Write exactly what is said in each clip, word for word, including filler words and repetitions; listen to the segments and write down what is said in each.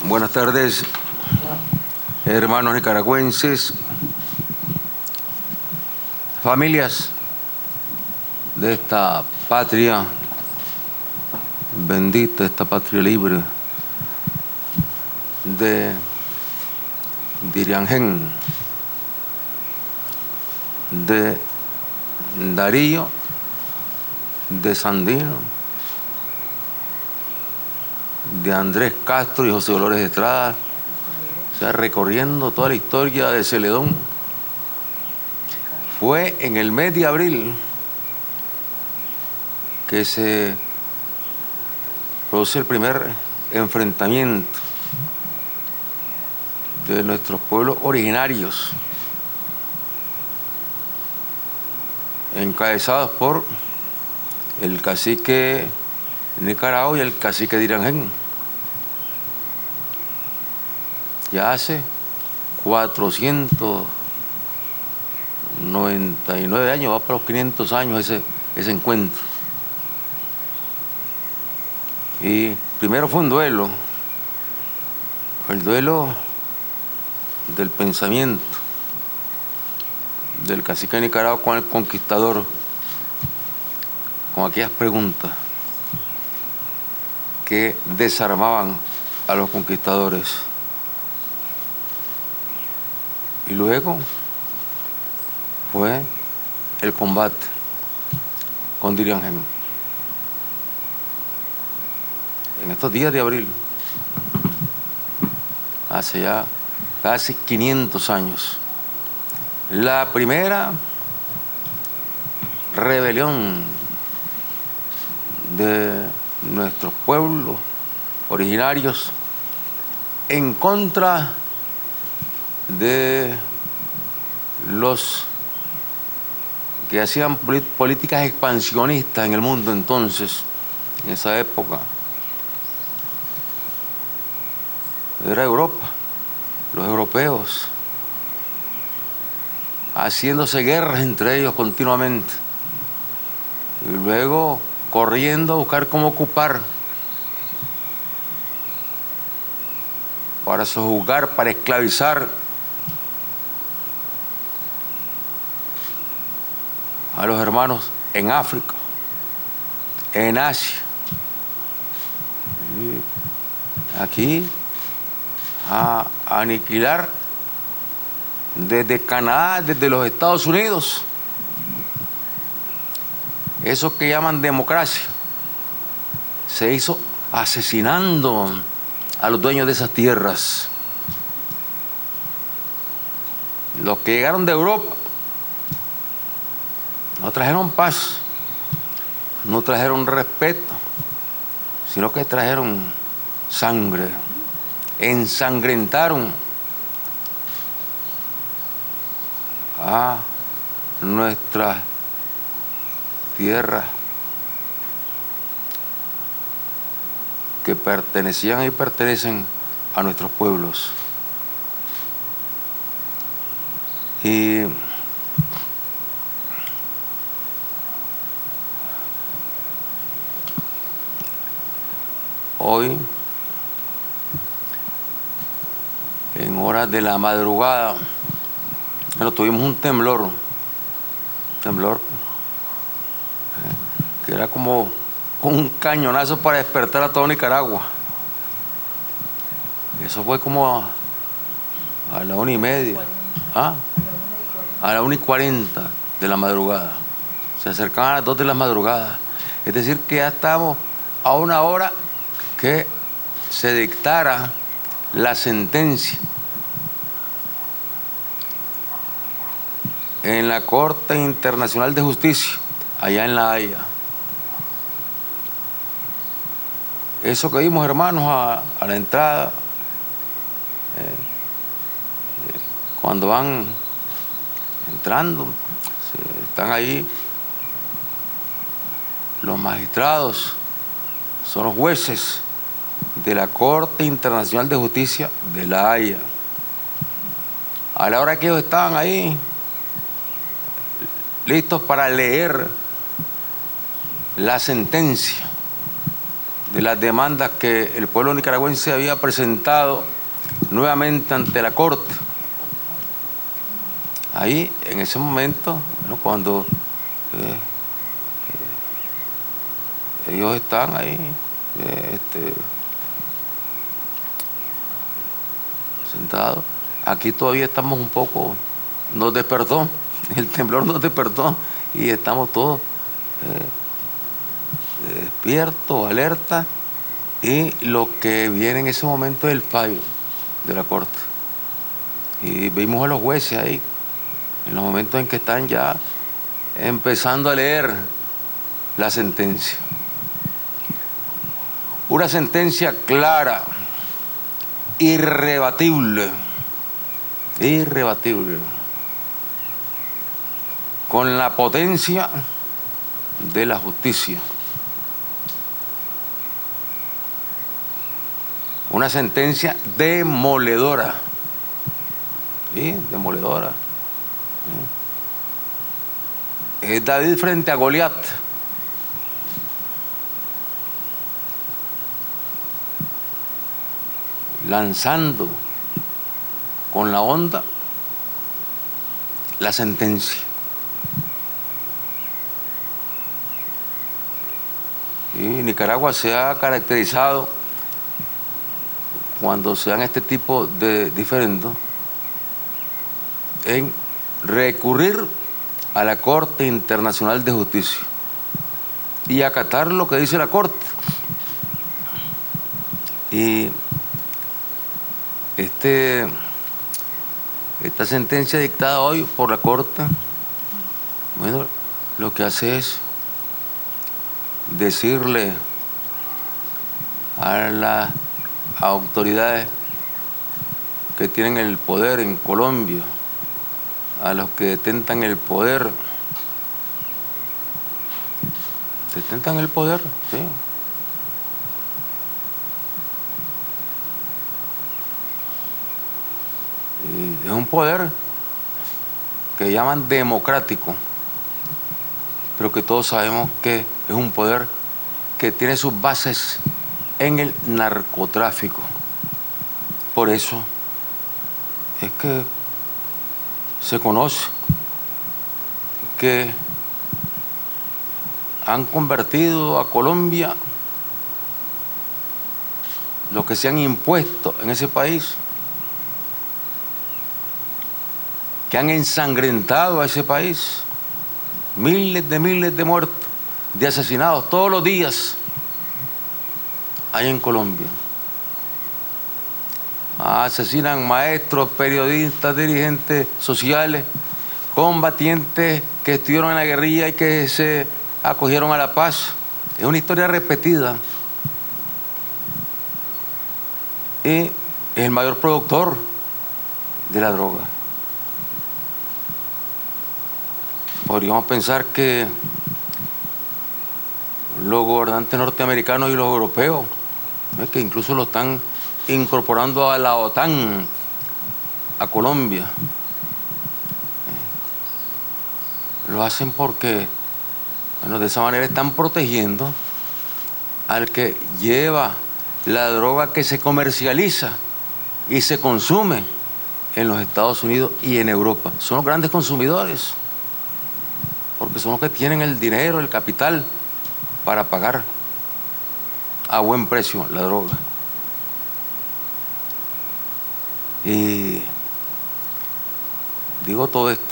Buenas tardes, hermanos nicaragüenses, familias de esta patria bendita, esta patria libre de Diriangén, de Darío, de Sandino, de Andrés Castro y José Dolores Estrada, o sea, recorriendo toda la historia de Celedón. Fue en el mes de abril que se produce el primer enfrentamiento de nuestros pueblos originarios, encabezados por el cacique Nicaragua y el cacique Diriangén. Ya hace cuatrocientos noventa y nueve años, va para los quinientos años ese, ese encuentro. Y primero fue un duelo, el duelo del pensamiento del cacique de Nicaragua con el conquistador, con aquellas preguntas que desarmaban a los conquistadores. Y luego fue el combate con Diriangén. En estos días de abril, hace ya casi quinientos años, la primera rebelión de nuestros pueblos originarios en contra de los que hacían políticas expansionistas en el mundo entonces, en esa época. Era Europa, los europeos, haciéndose guerras entre ellos continuamente y luego corriendo a buscar cómo ocupar, para sojuzgar, para esclavizar a los hermanos en África, en Asia, y aquí a aniquilar desde Canadá, desde los Estados Unidos, eso que llaman democracia. Se hizo asesinando a los dueños de esas tierras. Los que llegaron de Europa no trajeron paz, no trajeron respeto, sino que trajeron sangre, ensangrentaron a nuestras tierras que pertenecían y pertenecen a nuestros pueblos. Y hoy, en horas de la madrugada, bueno, tuvimos un temblor, un temblor eh, que era como un cañonazo para despertar a todo Nicaragua. Eso fue como a, a la una y media, ¿ah? a la una y cuarenta de la madrugada. Se acercaban a las dos de la madrugada. Es decir, que ya estamos a una hora que se dictara la sentencia en la Corte Internacional de Justicia, allá en La Haya. Eso que vimos, hermanos, a, a la entrada, eh, eh, cuando van entrando, se, están ahí los magistrados, son los jueces de la Corte Internacional de Justicia de La Haya. A la hora que ellos estaban ahí, listos para leer la sentencia de las demandas que el pueblo nicaragüense había presentado nuevamente ante la Corte. Ahí, en ese momento, bueno, cuando eh, eh, ellos están ahí, eh, este, sentados, aquí todavía estamos un poco, nos despertó, el temblor nos despertó y estamos todos eh, despiertos, alerta, y lo que viene en ese momento es el fallo de la Corte. Y vimos a los jueces ahí, en los momentos en que están ya empezando a leer la sentencia. Una sentencia clara, irrebatible, irrebatible, con la potencia de la justicia. Una sentencia demoledora, ¿sí? Demoledora. Es David frente a Goliat. Lanzando con la onda la sentencia. Y Nicaragua se ha caracterizado, cuando se dan este tipo de diferendos, en recurrir a la Corte Internacional de Justicia y acatar lo que dice la Corte. Y este, esta sentencia dictada hoy por la Corte, bueno, lo que hace es decirle a las autoridades que tienen el poder en Colombia, a los que detentan el poder, detentan el poder, sí. Y es un poder que llaman democrático, pero que todos sabemos que es un poder que tiene sus bases en el narcotráfico. Por eso es que se conoce que han convertido a Colombia, lo que se han impuesto en ese país, que han ensangrentado a ese país, miles de miles de muertos, de asesinados todos los días hay en Colombia. Asesinan maestros, periodistas, dirigentes sociales, combatientes que estuvieron en la guerrilla y que se acogieron a la paz. Es una historia repetida. Y es el mayor productor de la droga. Podríamos pensar que los gobernantes norteamericanos y los europeos, ¿no?, que incluso lo están incorporando a la OTAN, a Colombia, lo hacen porque, bueno, de esa manera están protegiendo al que lleva la droga que se comercializa y se consume en los Estados Unidos y en Europa. Son los grandes consumidores, porque son los que tienen el dinero, el capital para pagar a buen precio la droga. Y digo todo esto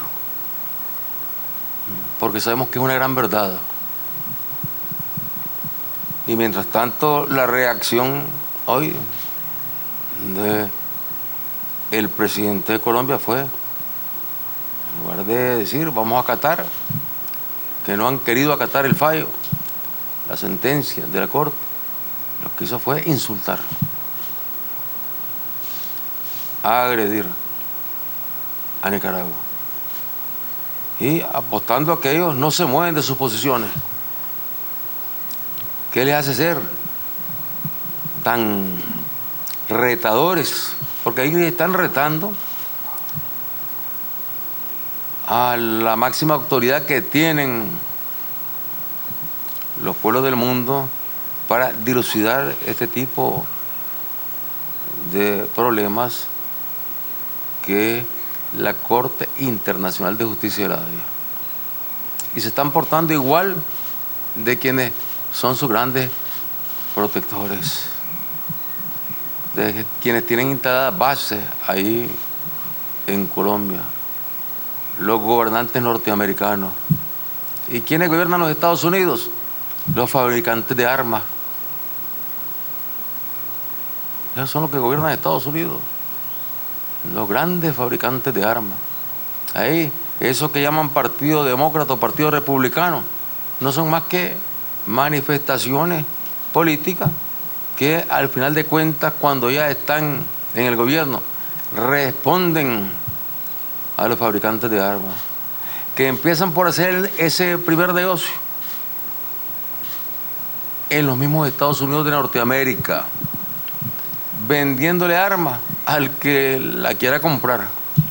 porque sabemos que es una gran verdad. Y mientras tanto, la reacción hoy de el presidente de Colombia fue, en lugar de decir vamos a acatar, que no han querido acatar el fallo, la sentencia de la Corte, lo que hizo fue insultar, agredir a Nicaragua y apostando a que ellos no se mueven de sus posiciones. ¿Qué les hace ser tan retadores? Porque ahí están retando a la máxima autoridad que tienen los pueblos del mundo para dilucidar este tipo de problemas que la Corte Internacional de Justicia de la Haya. Y se están portando igual de quienes son sus grandes protectores, de quienes tienen instaladas bases ahí en Colombia, los gobernantes norteamericanos. ¿Y quiénes gobiernan los Estados Unidos? Los fabricantes de armas. Esos son los que gobiernan Estados Unidos, los grandes fabricantes de armas. Ahí, esos que llaman partido demócrata o partido republicano, no son más que manifestaciones políticas que al final de cuentas, cuando ya están en el gobierno, responden a los fabricantes de armas, que empiezan por hacer ese primer negocio en los mismos Estados Unidos de Norteamérica, vendiéndole armas al que la quiera comprar,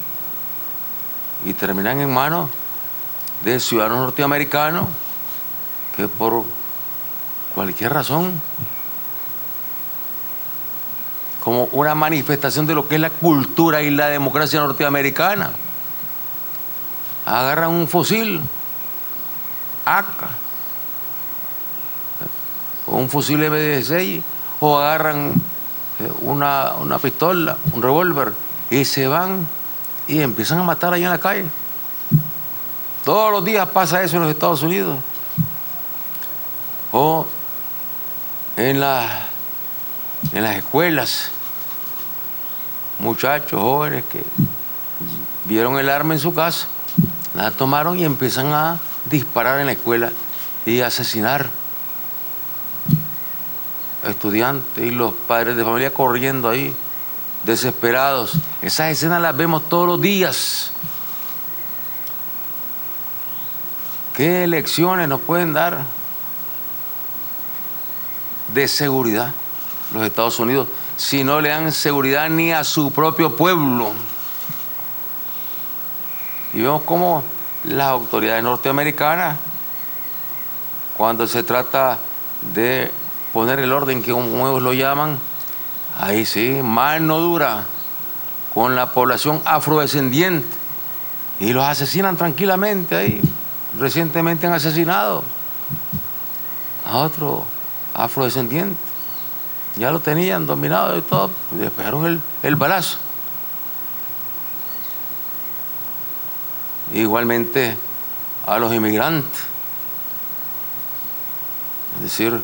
y terminan en manos de ciudadanos norteamericanos que por cualquier razón, como una manifestación de lo que es la cultura y la democracia norteamericana, agarran un fusil A K o un fusil M dieciséis, o agarran una, una pistola, un revólver, y se van y empiezan a matar allá en la calle. Todos los días pasa eso en los Estados Unidos. O en, la, en las escuelas, muchachos jóvenes que vieron el arma en su casa, la tomaron y empiezan a disparar en la escuela y a asesinar estudiantes, y los padres de familia corriendo ahí, desesperados. Esas escenas las vemos todos los días. ¿Qué lecciones nos pueden dar de seguridad los Estados Unidos si no le dan seguridad ni a su propio pueblo? Y vemos cómo las autoridades norteamericanas, cuando se trata de poner el orden, que como ellos lo llaman, ahí sí, mano dura con la población afrodescendiente, y los asesinan tranquilamente ahí. Recientemente han asesinado a otro afrodescendiente, ya lo tenían dominado y todo, le pegaron el, el balazo. Igualmente a los inmigrantes, es decir,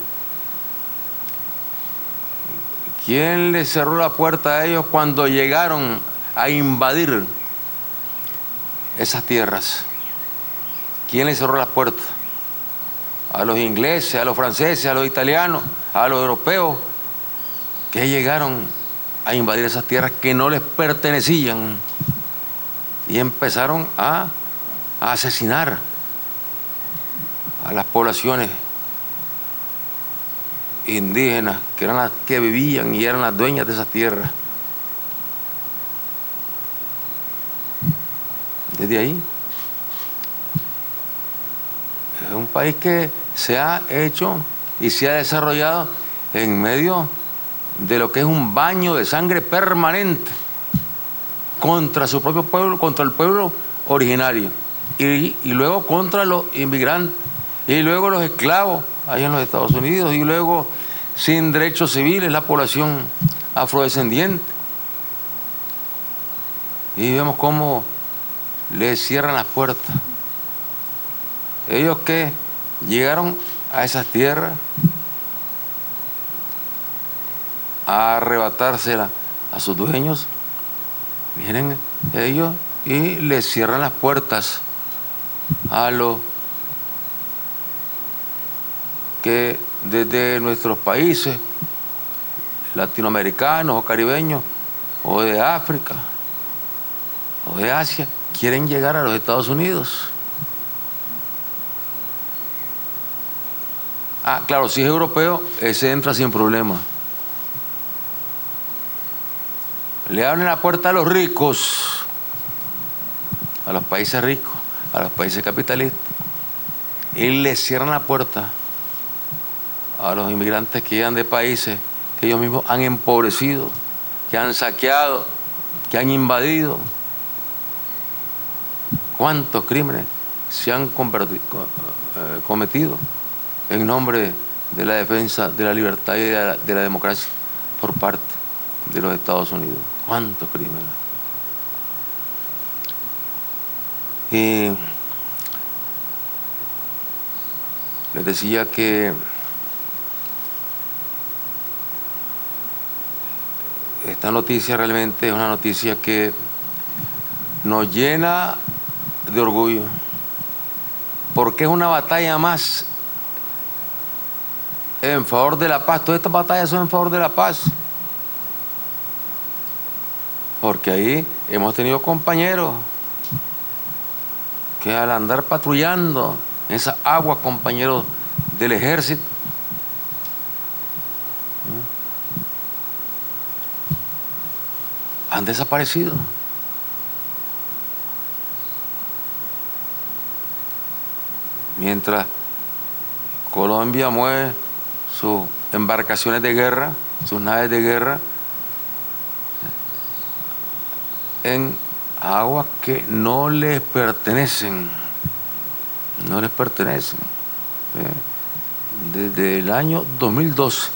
¿quién les cerró la puerta a ellos cuando llegaron a invadir esas tierras? ¿Quién les cerró las puertas? A los ingleses, a los franceses, a los italianos, a los europeos, que llegaron a invadir esas tierras que no les pertenecían, y empezaron a, a asesinar a las poblaciones indígenas, que eran las que vivían y eran las dueñas de esas tierras. Desde ahí, es un país que se ha hecho y se ha desarrollado en medio de lo que es un baño de sangre permanente contra su propio pueblo, contra el pueblo originario, y, y luego contra los inmigrantes, y luego los esclavos allá en los Estados Unidos, y luego sin derechos civiles la población afrodescendiente. Y vemos cómo les cierran las puertas. Ellos que llegaron a esas tierras a arrebatársela a sus dueños, vienen ellos y les cierran las puertas a los que desde nuestros países latinoamericanos o caribeños, o de África o de Asia, quieren llegar a los Estados Unidos. Ah, claro, si es europeo, ese entra sin problema. Le abren la puerta a los ricos, a los países ricos, a los países capitalistas, y le cierran la puerta a los inmigrantes que llegan de países que ellos mismos han empobrecido, que han saqueado, que han invadido. ¿Cuántos crímenes se han cometido en nombre de la defensa de la libertad y de la, de la democracia por parte de los Estados Unidos? ¿Cuántos crímenes? Y les decía que esta noticia realmente es una noticia que nos llena de orgullo, porque es una batalla más en favor de la paz. Todas estas batallas son en favor de la paz, porque ahí hemos tenido compañeros que al andar patrullando en esas aguas, compañeros del ejército, han desaparecido. Mientras Colombia mueve sus embarcaciones de guerra, sus naves de guerra, en aguas que no les pertenecen, no les pertenecen. ¿Eh? Desde el año dos mil doce,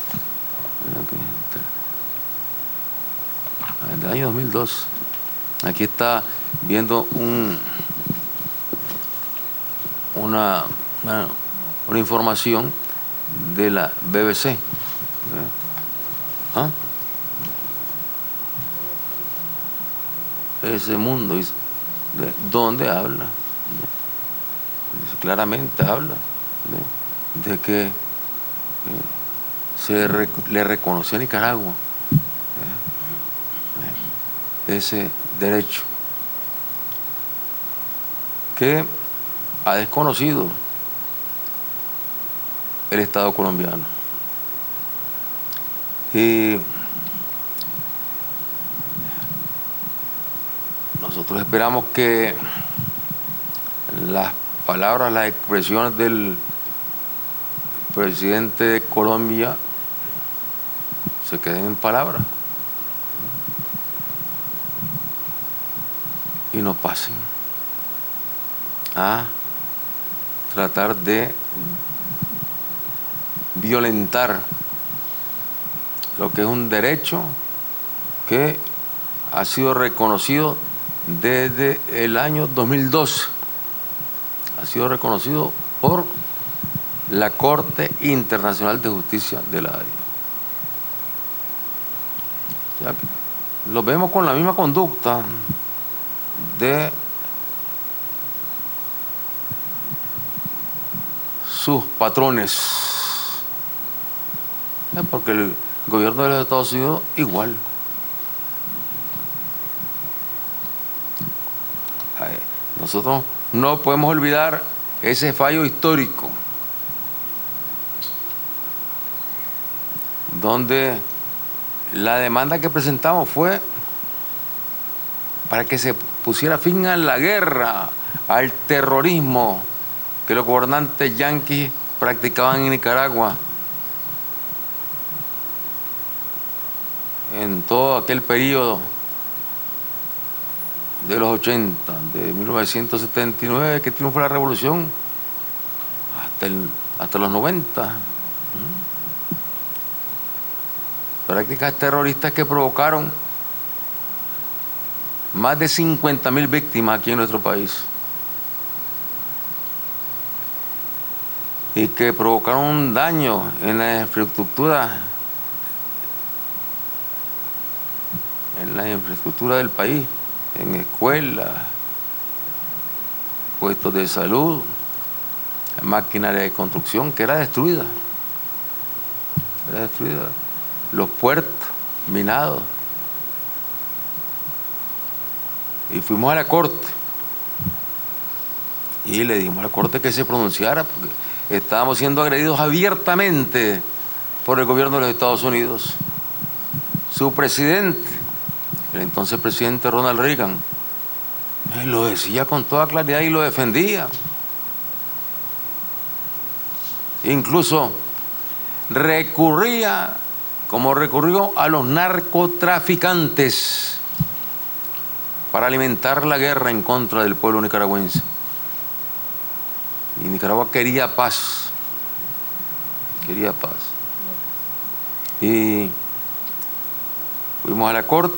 desde el año dos mil doce, aquí está viendo un, una, una, una información de la B B C. ¿Eh? ¿Ah? Ese mundo, donde habla, claramente habla de, de que eh, se rec le reconoció a Nicaragua eh, ese derecho que ha desconocido el Estado colombiano. Y nosotros esperamos que las palabras, las expresiones del presidente de Colombia se queden en palabras y no pasen a tratar de violentar lo que es un derecho que ha sido reconocido desde el año dos mil doce. Ha sido reconocido por la Corte Internacional de Justicia de la Haya. O sea, lo vemos con la misma conducta de sus patrones, porque el gobierno de los Estados Unidos igual. Nosotros no podemos olvidar ese fallo histórico donde la demanda que presentamos fue para que se pusiera fin a la guerra, al terrorismo que los gobernantes yanquis practicaban en Nicaragua en todo aquel periodo de los ochenta, de mil novecientos setenta y nueve, que triunfó la revolución, hasta, el, hasta los noventa. Prácticas terroristas que provocaron más de cincuenta mil víctimas aquí en nuestro país y que provocaron un daño en la infraestructura en la infraestructura del país, en escuelas, puestos de salud, maquinaria de construcción que era destruida, era destruida, los puertos minados. Y fuimos a la Corte y le dijimos a la Corte que se pronunciara porque estábamos siendo agredidos abiertamente por el gobierno de los Estados Unidos. Su presidente, el entonces presidente Ronald Reagan, él lo decía con toda claridad y lo defendía. Incluso recurría, como recurrió a los narcotraficantes para alimentar la guerra en contra del pueblo nicaragüense. Y Nicaragua quería paz, quería paz. Y fuimos a la corte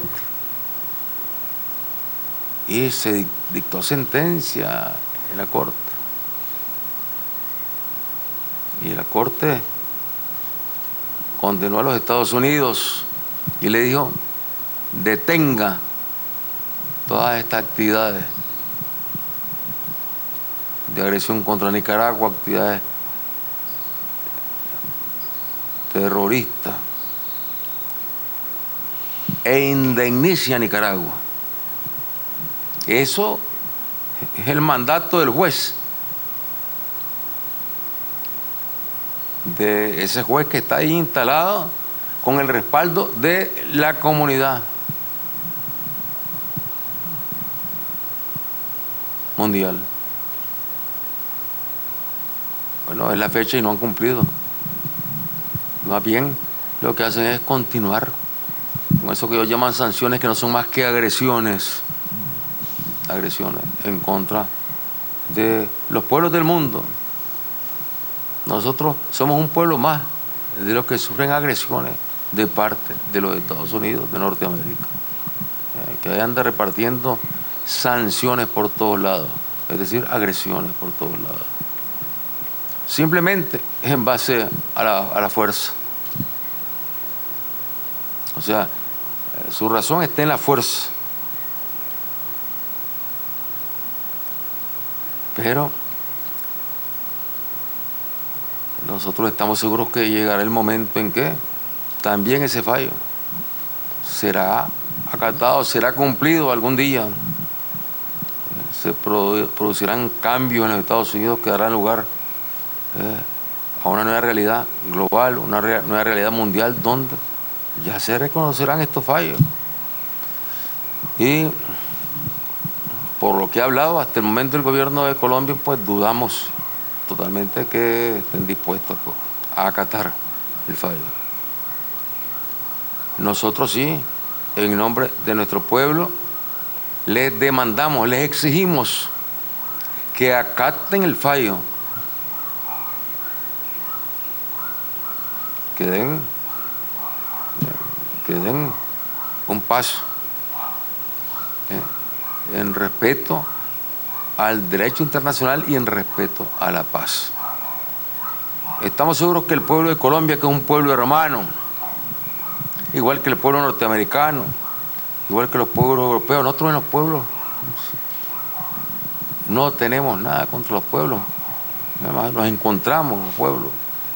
y se dictó sentencia en la corte. Y la corte condenó a los Estados Unidos y le dijo: detenga todas estas actividades de agresión contra Nicaragua, actividades terroristas, e indemnice a Nicaragua. Eso es el mandato del juez, de ese juez que está ahí instalado con el respaldo de la comunidad mundial. Bueno, es la fecha y no han cumplido. Más bien, lo que hacen es continuar con eso que ellos llaman sanciones, que no son más que agresiones, agresiones en contra de los pueblos del mundo. Nosotros somos un pueblo más de los que sufren agresiones de parte de los Estados Unidos de Norteamérica, eh, que andan repartiendo sanciones por todos lados, es decir, agresiones por todos lados. Simplemente es en base a la, a la fuerza. O sea, su razón está en la fuerza. Pero nosotros estamos seguros que llegará el momento en que también ese fallo será acatado, será cumplido algún día. Se produ producirán cambios en los Estados Unidos que darán lugar eh, a una nueva realidad global, una re nueva realidad mundial, donde ya se reconocerán estos fallos. Y por lo que he hablado hasta el momento, el gobierno de Colombia, pues dudamos totalmente que estén dispuestos, pues, a acatar el fallo. Nosotros sí, en nombre de nuestro pueblo, les demandamos, les exigimos que acaten el fallo, que den, que den un paso ¿eh? en respeto al derecho internacional y en respeto a la paz. Estamos seguros que el pueblo de Colombia, que es un pueblo hermano, igual que el pueblo norteamericano, igual que los pueblos europeos, nosotros en los pueblos no tenemos nada contra los pueblos, además nos encontramos los pueblos,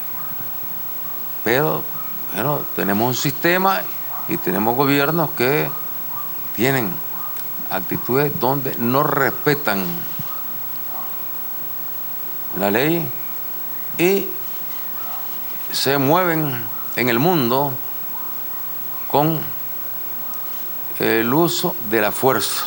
pero bueno, tenemos un sistema y tenemos gobiernos que tienen actitudes donde no respetan la ley y se mueven en el mundo con el uso de la fuerza.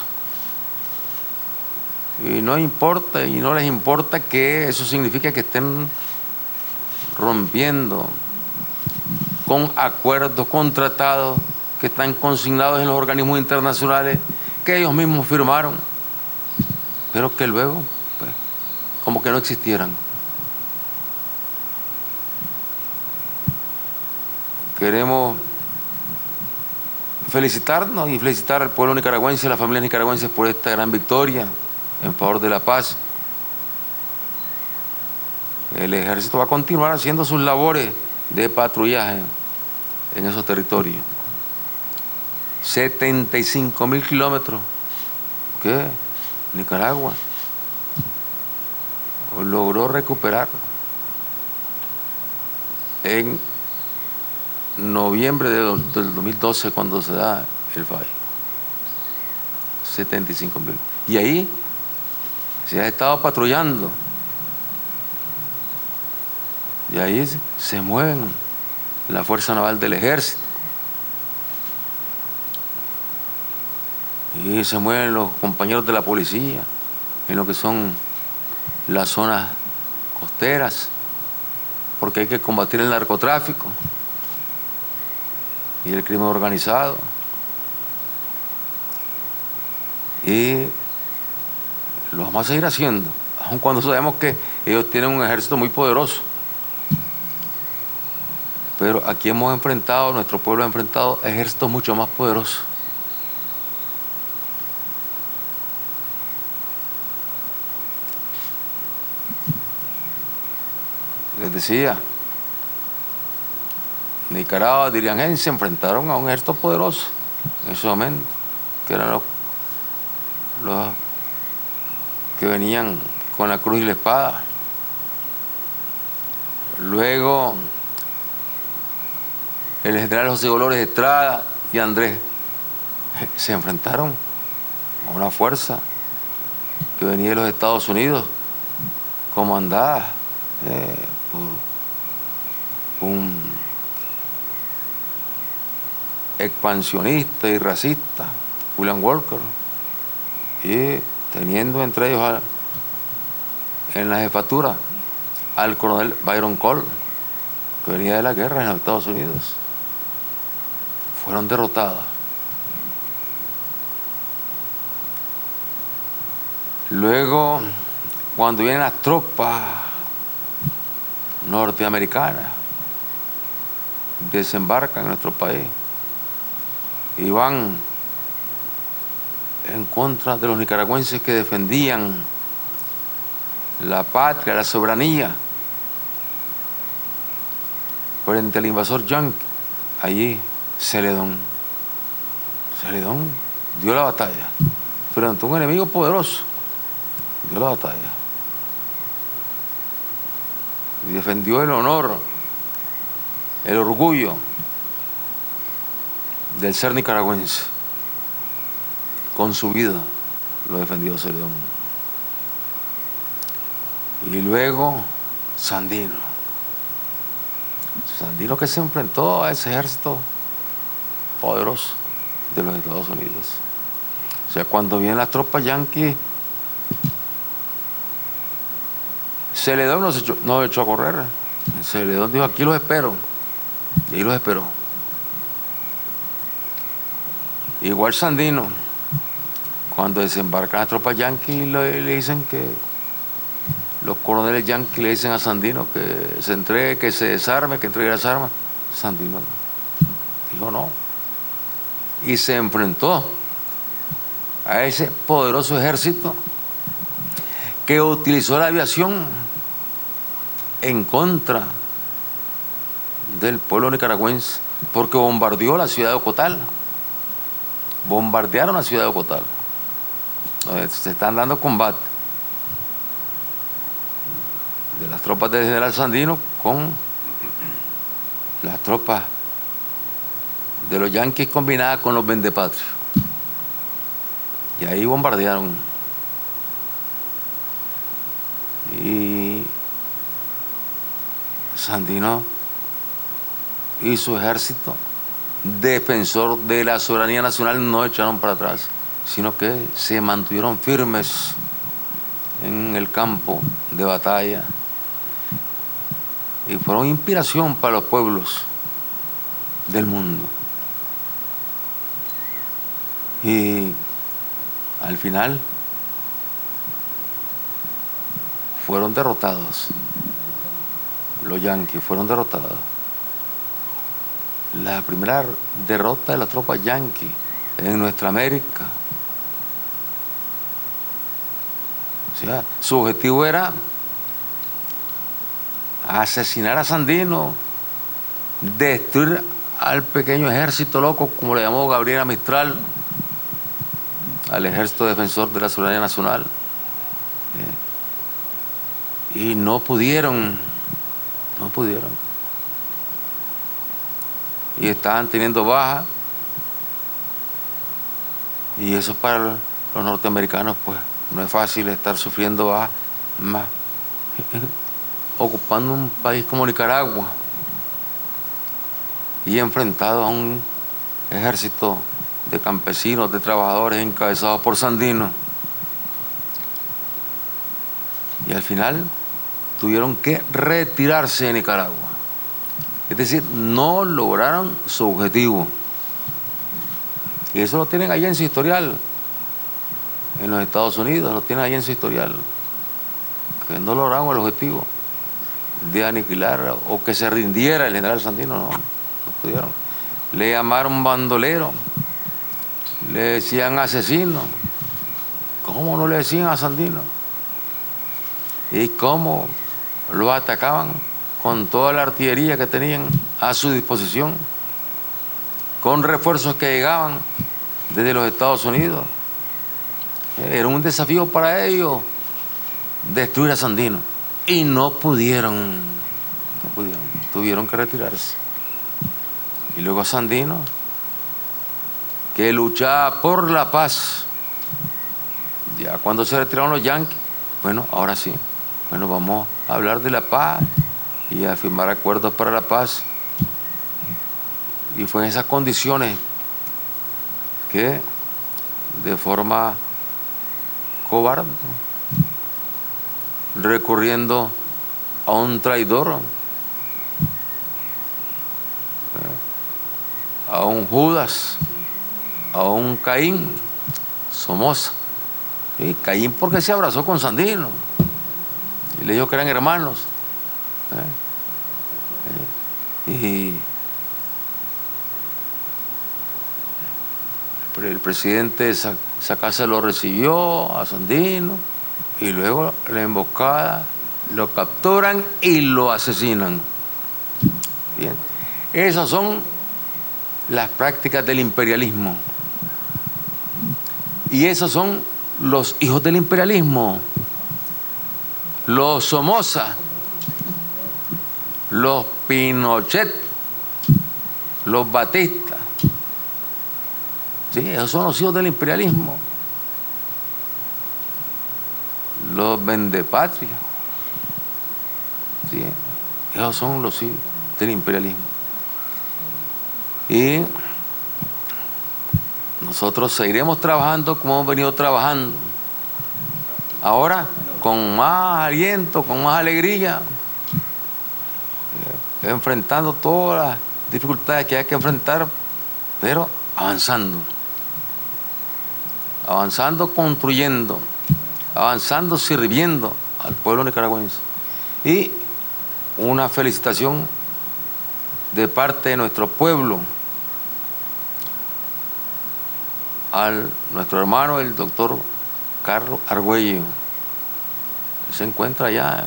Y no importa, y no les importa que eso signifique que estén rompiendo con acuerdos, con tratados que están consignados en los organismos internacionales que ellos mismos firmaron, pero que luego, pues, como que no existieran. Queremos felicitarnos y felicitar al pueblo nicaragüense, a las familias nicaragüenses por esta gran victoria en favor de la paz. El ejército va a continuar haciendo sus labores de patrullaje en esos territorios. setenta y cinco mil kilómetros que Nicaragua logró recuperar en noviembre del dos mil doce, cuando se da el fallo. setenta y cinco mil. Y ahí se ha estado patrullando. Y ahí se mueven la Fuerza Naval del Ejército. Y se mueven los compañeros de la policía en lo que son las zonas costeras. porque hay que combatir el narcotráfico y el crimen organizado. Y lo vamos a seguir haciendo, aun cuando sabemos que ellos tienen un ejército muy poderoso. Pero aquí hemos enfrentado, nuestro pueblo ha enfrentado ejércitos mucho más poderosos. Les decía, Nicaragua, Dirian Gen, se enfrentaron a un ejército poderoso en ese momento, que eran los, los que venían con la cruz y la espada. Luego, el general José Dolores Estrada y Andrés se enfrentaron a una fuerza que venía de los Estados Unidos, comandada eh, por un expansionista y racista, William Walker, y teniendo entre ellos a, en la jefatura al coronel Byron Cole, que venía de la guerra en los Estados Unidos. Fueron derrotados. Luego, cuando vienen las tropas norteamericanas, desembarcan en nuestro país y van en contra de los nicaragüenses que defendían la patria, la soberanía frente al invasor yanqui. Allí Celedón Celedón dio la batalla frente a un enemigo poderoso, dio la batalla y defendió el honor, el orgullo del ser nicaragüense. Con su vida lo defendió Celedón. Y luego Sandino. Sandino, que se enfrentó a ese ejército poderoso de los Estados Unidos. O sea, cuando vienen las tropas yanquis, Celedón no se echó, no echó a correr. Celedón dijo, aquí los espero. Y ahí los esperó. Igual Sandino, cuando desembarcan las tropas yanquis, le, le dicen que los coroneles yanquis le dicen a Sandino que se entregue, que se desarme, que entregue las armas. Sandino dijo no. Y se enfrentó a ese poderoso ejército que utilizó la aviación en contra del pueblo nicaragüense, porque bombardeó la ciudad de Ocotal. Bombardearon la ciudad de Ocotal. Se están dando combate de las tropas del general Sandino con las tropas de los yanquis combinadas con los vendepatrios. Y ahí bombardearon. Y Sandino y su ejército, defensor de la soberanía nacional, no echaron para atrás, sino que se mantuvieron firmes en el campo de batalla y fueron inspiración para los pueblos del mundo. Y al final fueron derrotados. Los yanquis fueron derrotados. La primera derrota de la tropa yanqui en nuestra América. O sea, su objetivo era asesinar a Sandino, destruir al pequeño ejército loco, como le llamó Gabriela Mistral, al ejército defensor de la soberanía nacional. Y no pudieron, no pudieron. Y estaban teniendo baja. Y eso para los norteamericanos, pues, no es fácil estar sufriendo baja, más ocupando un país como Nicaragua y enfrentado a un ejército de campesinos, de trabajadores encabezados por Sandino. Y al final tuvieron que retirarse de Nicaragua. Es decir, no lograron su objetivo. Y eso lo tienen ahí en su historial. En los Estados Unidos lo tienen ahí en su historial. Que no lograron el objetivo de aniquilar o que se rindiera el general Sandino. No, no pudieron. Le llamaron bandolero. Le decían asesino. ¿Cómo no le decían a Sandino? Y cómo lo atacaban con toda la artillería que tenían a su disposición, con refuerzos que llegaban desde los Estados Unidos. Era un desafío para ellos destruir a Sandino. Y no pudieron, no pudieron, tuvieron que retirarse. Y luego Sandino, que luchaba por la paz, ya cuando se retiraron los yanquis, bueno, ahora sí, bueno, vamos a hablar de la paz y a firmar acuerdos para la paz. Y fue en esas condiciones que, de forma cobarde, recurriendo a un traidor, a un Judas, a un Caín, Somoza. ¿Sí? Caín porque se abrazó con Sandino y le dijo que eran hermanos. ¿Eh? ¿Eh? Y el presidente de esa, esa casa lo recibió a Sandino y luego la emboscada, lo capturan y lo asesinan. Bien. Esas son las prácticas del imperialismo. Y esos son los hijos del imperialismo. Los Somoza, los Pinochet, los Batista. Sí, esos son los hijos del imperialismo. Los vendepatria. Sí, esos son los hijos del imperialismo. Y nosotros seguiremos trabajando como hemos venido trabajando. Ahora, con más aliento, con más alegría, eh, enfrentando todas las dificultades que hay que enfrentar, pero avanzando. Avanzando, construyendo, avanzando, sirviendo al pueblo nicaragüense. Y una felicitación de parte de nuestro pueblo a nuestro hermano, el doctor Carlos Argüello, que se encuentra allá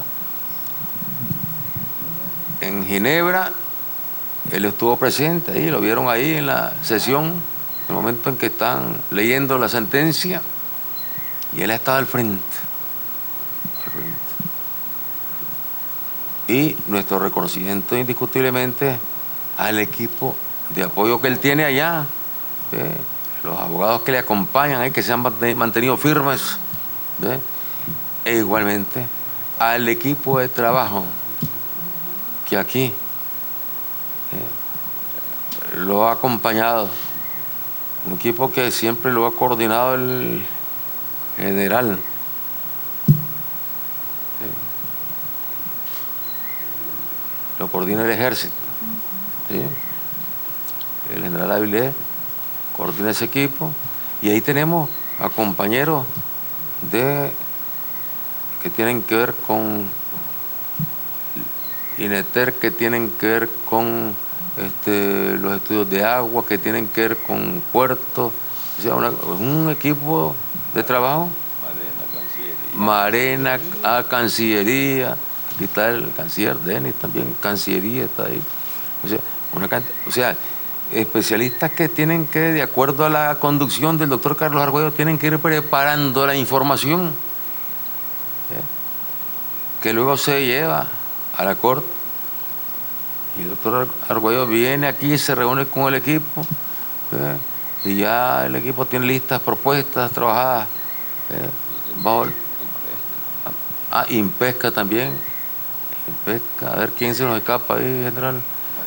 en Ginebra. Él estuvo presente ahí, lo vieron ahí en la sesión, en el momento en que están leyendo la sentencia, y él ha estado al frente, al frente. Y nuestro reconocimiento indiscutiblemente al equipo de apoyo que él tiene allá, ¿eh? Los abogados que le acompañan, ¿eh? Que se han mantenido firmes, ¿eh? E igualmente al equipo de trabajo que aquí eh, lo ha acompañado, un equipo que siempre lo ha coordinado el general, eh, lo coordina el ejército, ¿sí? El general Avilés coordina ese equipo, y ahí tenemos a compañeros de que tienen que ver con INETER, que tienen que ver con este, los estudios de agua, que tienen que ver con puertos, o sea, una, un equipo de trabajo. Marena, a Cancillería, aquí está el canciller Denis también, Cancillería está ahí. O sea, una cantidad, o sea, especialistas que tienen que, de acuerdo a la conducción del doctor Carlos Argüello, tienen que ir preparando la información, ¿eh? Que luego se lleva a la corte. Y el doctor Argüello viene aquí y se reúne con el equipo, ¿eh? Y ya el equipo tiene listas, propuestas trabajadas. ¿eh? Bajo, ah, Impesca también. Impesca, a ver quién se nos escapa ahí, general.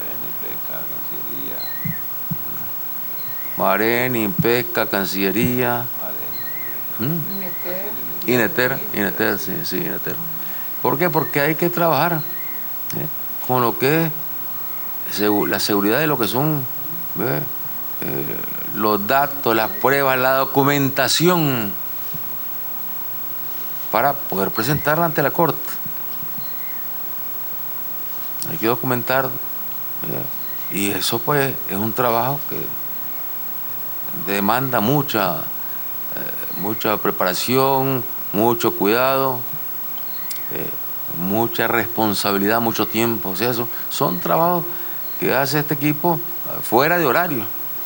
Maren, Impesca, Cancillería, ¿Mm? INETER, INETER, sí, sí, INETER. ¿Por qué? Porque hay que trabajar ¿eh? con lo que es la seguridad de lo que son ¿eh? Eh, los datos, las pruebas, la documentación para poder presentarla ante la Corte. Hay que documentar ¿eh? y eso pues es un trabajo que demanda mucha, eh, mucha preparación, mucho cuidado, eh, mucha responsabilidad, mucho tiempo. O sea, eso son trabajos que hace este equipo fuera de horario.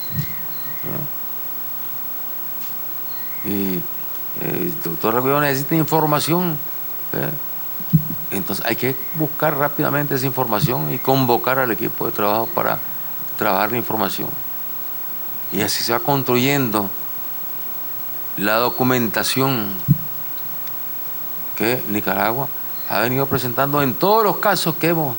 ¿eh? Y el doctor Rebolledo necesita información. ¿eh? Entonces hay que buscar rápidamente esa información y convocar al equipo de trabajo para trabajar la información. Y así se va construyendo la documentación que Nicaragua ha venido presentando en todos los casos que hemos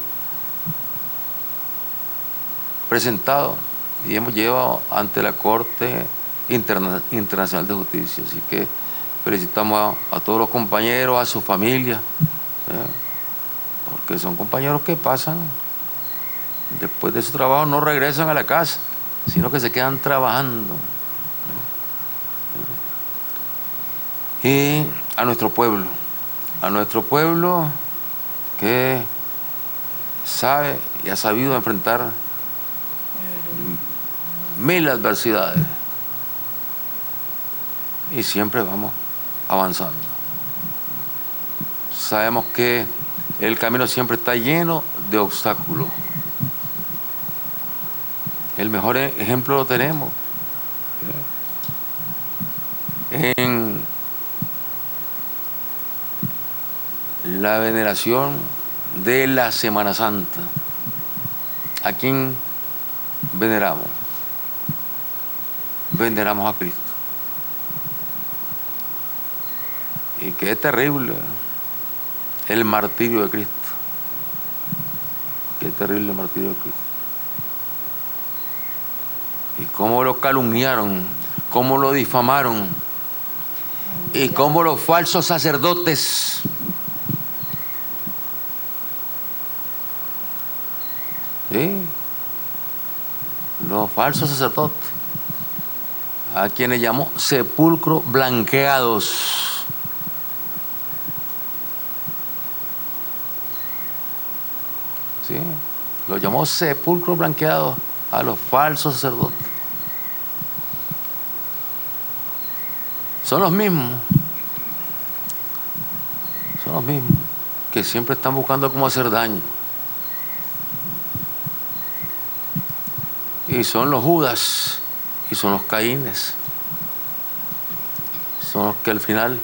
presentado y hemos llevado ante la Corte Interna Internacional de Justicia. Así que felicitamos a, a todos los compañeros, a sus familias, ¿eh? porque son compañeros que pasan, después de su trabajo no regresan a la casa, sino que se quedan trabajando. Y a nuestro pueblo, a nuestro pueblo que sabe y ha sabido enfrentar mil adversidades y siempre vamos avanzando. Sabemos que el camino siempre está lleno de obstáculos. El mejor ejemplo lo tenemos en la veneración de la Semana Santa. ¿A quién veneramos? Veneramos a Cristo. Y qué terrible el martirio de Cristo. Qué terrible el martirio de Cristo. Y cómo lo calumniaron, cómo lo difamaron, y cómo los falsos sacerdotes ¿sí? los falsos sacerdotes, a quienes llamó sepulcro blanqueados. ¿Sí? Los llamó sepulcro blanqueados a los falsos sacerdotes. Son los mismos, son los mismos que siempre están buscando cómo hacer daño. Y son los Judas y son los Caínes. Son los que al final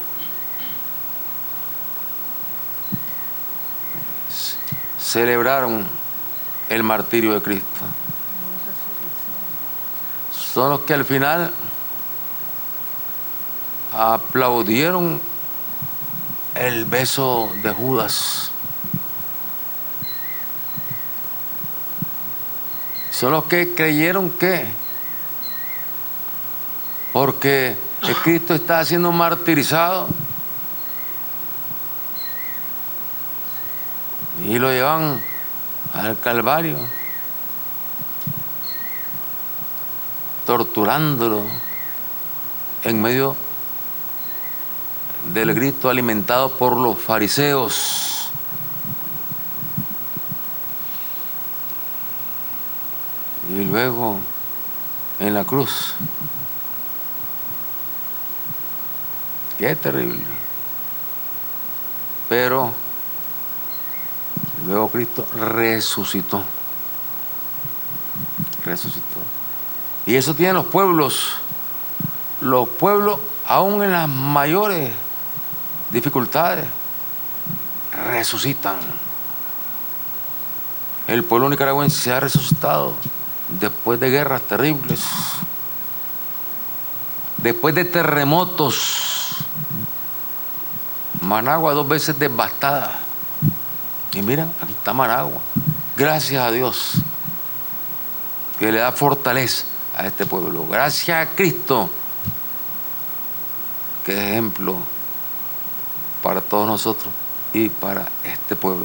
celebraron el martirio de Cristo. Son los que al final aplaudieron el beso de Judas. Son los que creyeron que porque Cristo está siendo martirizado y lo llevan al Calvario, torturándolo en medio del grito alimentado por los fariseos. Y luego en la cruz. Qué terrible. Pero luego Cristo resucitó. Resucitó. Y eso tienen los pueblos. Los pueblos, aún en las mayores dificultades, resucitan. El pueblo nicaragüense se ha resucitado después de guerras terribles, después de terremotos. Managua dos veces devastada. Y miren, aquí está Managua. Gracias a Dios que le da fortaleza a este pueblo. Gracias a Cristo, que es ejemplo para todos nosotros y para este pueblo.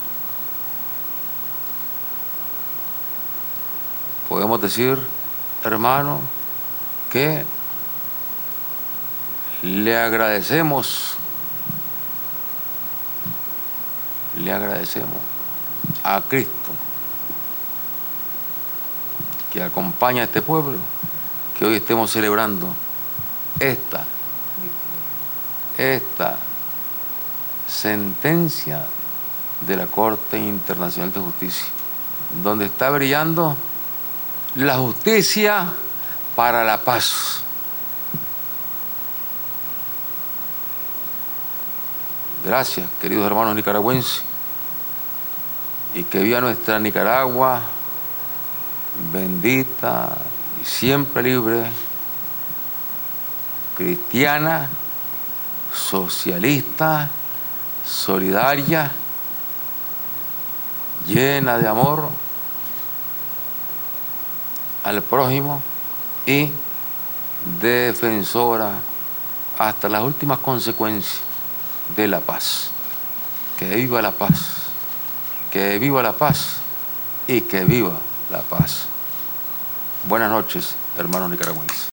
Podemos decir, hermano, que le agradecemos, le agradecemos a Cristo que acompaña a este pueblo, que hoy estemos celebrando esta, esta sentencia de la Corte Internacional de Justicia, donde está brillando la justicia para la paz. Gracias, queridos hermanos nicaragüenses, y que viva nuestra Nicaragua, bendita y siempre libre, cristiana, socialista, solidaria, llena de amor al prójimo y defensora hasta las últimas consecuencias de la paz. Que viva la paz, que viva la paz y que viva la paz. Buenas noches, hermanos nicaragüenses.